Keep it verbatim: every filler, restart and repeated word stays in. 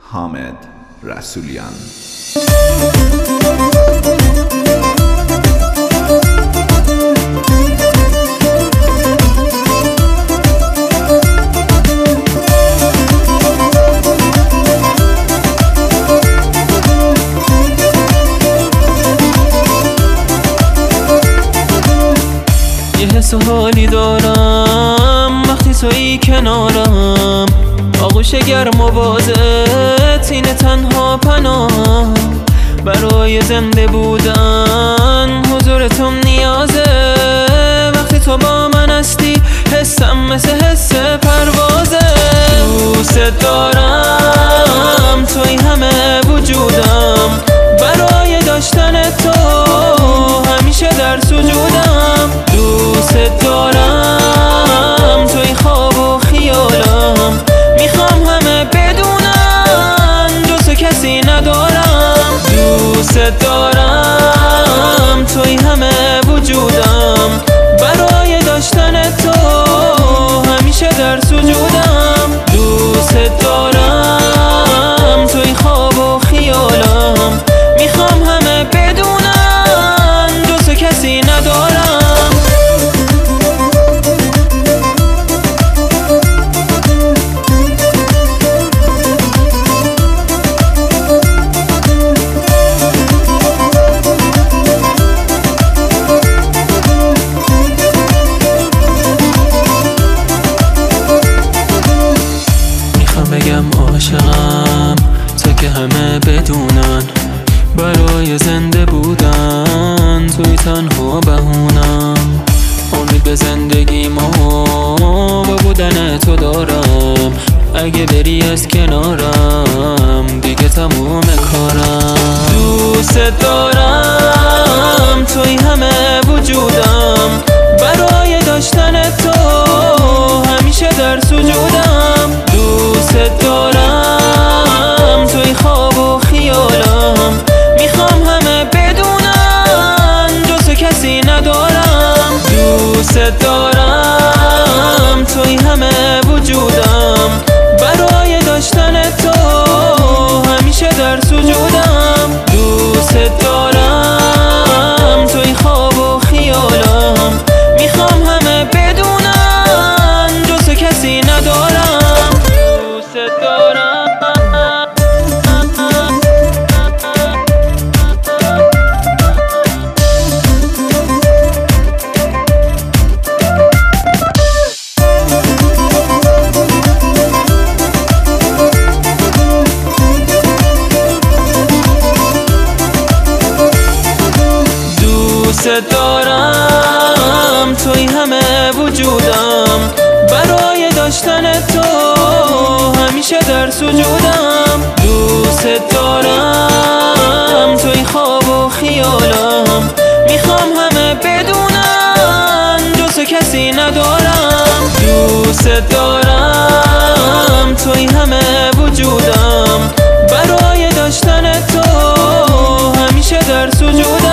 حامد رسولیان. یه حس و حالی دارم وقتی تویی کنارم، آغوش گرم و بازت اینه تنها پناهم. برای زنده بودن حضورتون نیازه، وقتی تو با من هستی حسم مثل حس پروازه. دوست دارم توی همه وجودم، برای داشتن تو همیشه در سجودم. دوست دارم توی خواب و خیالم، میخوام همه بدونن جز تو کسی ندارم. دوست دارم توی همه وجودم، برای داشتن تو همیشه در سجودم. دوست دارم توی خواب و خیالم، میخوام همه بدونن جز تو کسی ندارم. بگم عاشقم تا که همه بدونن، برای زنده بودن توی تنها بهونم. امید به زندگیمو با بودن تو دارم، اگه بری از کنارم دیگه تموم کارم. دوست دارم توی همه وجودم، برای داشتن تو همیشه در سجودم. دوست دارم توی خواب و خیالم، میخوام همه بدونن جز تو کسی ندارم. دوست دارم توی همه وجودم، برای داشتن تو همیشه در سجودم. دوست دارم توی خواب و خیالم، میخوام همه بدونن جز تو کسی ندارم. دوست دارم دوست دارم توی همه وجودم، برای داشتن تو همیشه در سجودم. دوست دارم توی خواب و خیالم، میخوام همه بدونن جز تو کسی ندارم. دوست دارم توی همه وجودم، برای داشتن تو همیشه در سجودم.